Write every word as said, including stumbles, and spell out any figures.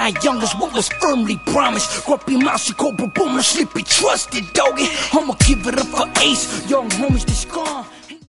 die young is what was firmly promised. Grumpy mousey, cobra boomer, sleepy trusted doggy. I'ma give it up for Ace, young homies just gone.